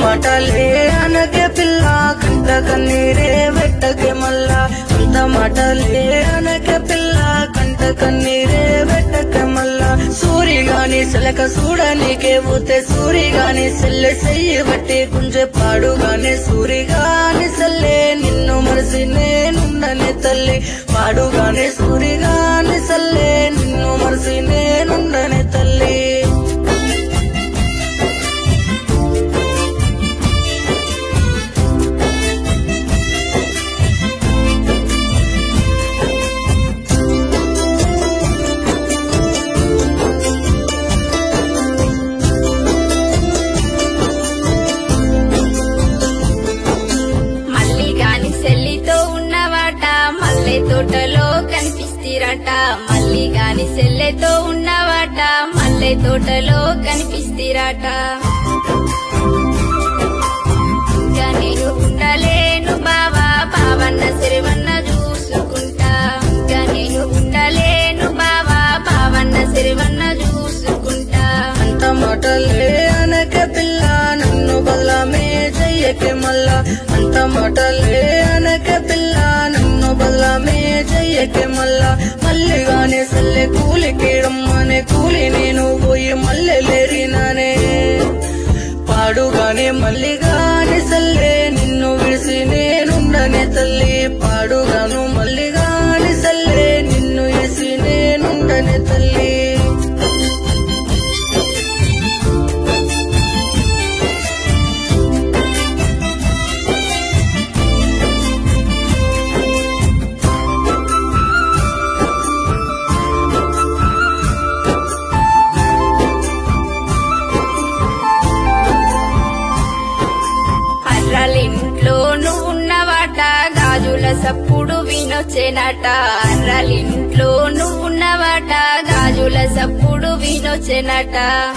మాటలే అనకే పిల్ల కంట కన్నీరే వెట్టకే మల్లా అంత మాటలే అనకే పిల్ల కంట కన్నీరే వెట్టకే మల్లా సూరిగాని సెలక చూడనీకే పోతే సూరిగాని సెల్లె చెయ్యి బట్టి గుంజె పాడుగానే సూరిగాని సెల్లే నిన్ను మరిసి నేనుండనే తల్లి పాడుగానే సూరిగాని సెల్లే నిన్ను మరిసి నేనుండనే తల్లి తోటలో కనిపిస్తిరట మల్లి గాని సెల్లెతో ఉన్నవాట మల్లె తోటలో కనిపిస్తిరట ఇంకా నేను ఉండలేను బావా బావన్న సిరివన్న చూసుకుంటా ఇంకా నేను ఉండలేను బావా బావన్న సిరివన్న చూసుకుంటా అంత మాటలే అనకే పిల్ల నన్ను బదలామే చెయ్యకే మల్లా అంత మాటలే అనకే పిల్ల నన్ను బదలామే చెయ్యకే మల్లా మల్లిగానే సల్లె కూలికి రమ్మనే కూలి నేను పోయి మల్లె లేరినానే పాడుగానే మల్లిగానే సల్లె నిన్ను విడిసి నేనుండనే తల్లి పాడుగాను మల్లిగానే సల్లె నిన్ను విడిసి నేనుండనే తల్లి అర్రలింట్లో నువ్వు ఉన్నవాట గాజుల సప్పుడు వినొచ్చేనట అర్రలింట్లో నువ్వు ఉన్నవాట గాజుల సప్పుడు వినొచ్చేనట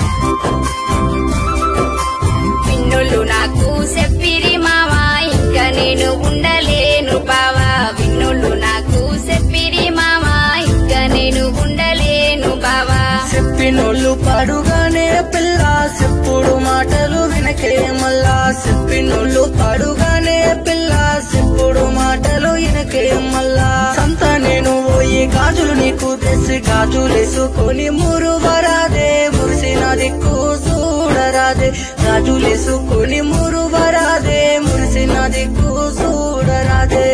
విన్నులు నాకు చెప్పిరి మావా ఇంకా నేను ఉండలేను బావా విన్నులు నాకు చెప్పిరి మావా ఇంకా నేను ఉండలేను బావా చెప్పినోళ్ళు పాడుగానే పిల్ల చెప్పుడు మాటలు వినకే మల్లా చెప్పినోళ్ళు పాడుగానే పిల్ల చెప్పుడు మాటలు వినకే మల్లా సంత నేను పోయి గాజులు నీకు తెసి గాజులేసుకొని మురువరాదే మురిసిన దిక్కు చూడరాదే గాజులేసుకొని మురువరాదే మురిసిన దిక్కు చూడరాదే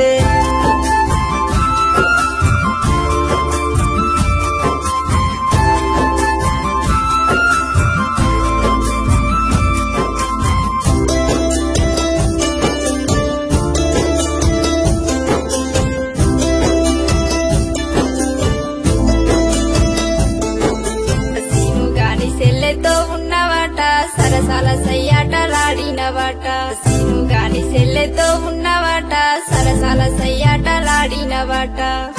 సెల్లెతో ఉన్నవాట సరసాల సయ్యాటలాడినవాట సీను గాని సెల్లెతో ఉన్నవాట సరసాల సయ్యాటలాడినవాట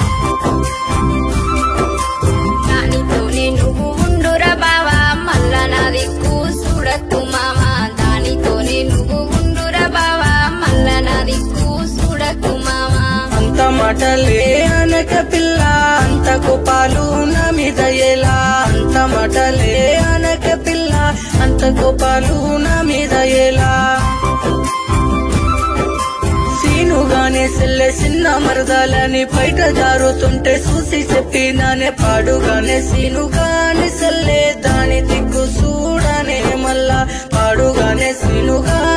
దానితోనే నువ్వు ఉండురా బావా మళ్ళా నా దిక్కు చూడకు మామా దానితోనే నువ్వు ఉండురా బావా మళ్ళా నా దిక్కు చూడకు మామా అంత మాటలే అనక పిల్ల అంత కోపాలు నా మీద ఎలా అంత మాటలే అనక పిల్ల అంత కోపాలు నా మీద ఎలా సీనుగానే సెల్లె చిన్న మరదాలని బయట జారుతుంటే చూసి చెప్పినానే పాడుగానే సీనుగానే సెల్లె దాని దిక్కు చూడనే మల్లా పాడుగానే సీనుగా